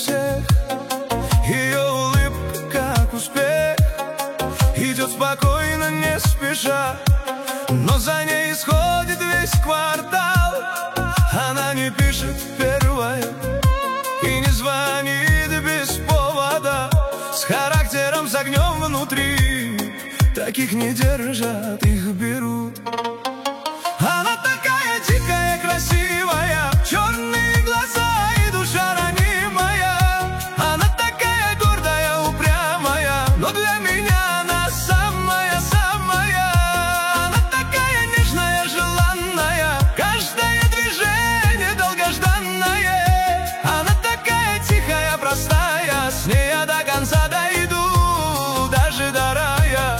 всех. Ее улыбка, как успех, идет спокойно, не спеша, но за ней исходит весь квартал. Она не пишет первая и не звонит без повода, с характером, с огнем внутри. Таких не держат, их берут. Она такая дикая, красивая, черные глаза и душа ранимая. Она такая гордая, упрямая, но для меня она самая-самая. Она такая нежная, желанная, каждое движение долгожданное. Она такая тихая, простая, с ней я до конца дойду, даже до рая.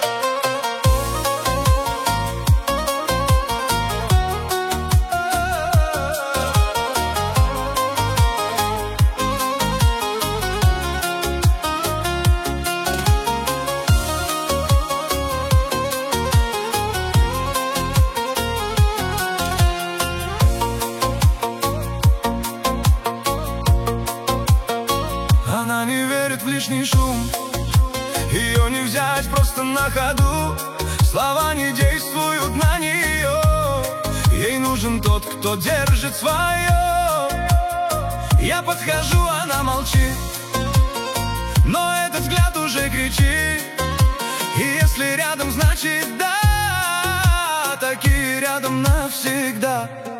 Она не верит в лишний шум, ее не взять просто на ходу. Слова не действуют на нее, ей нужен тот, кто держит свое. Я подхожу, она молчит, но этот взгляд уже кричит. И если рядом, значит да, такие рядом навсегда.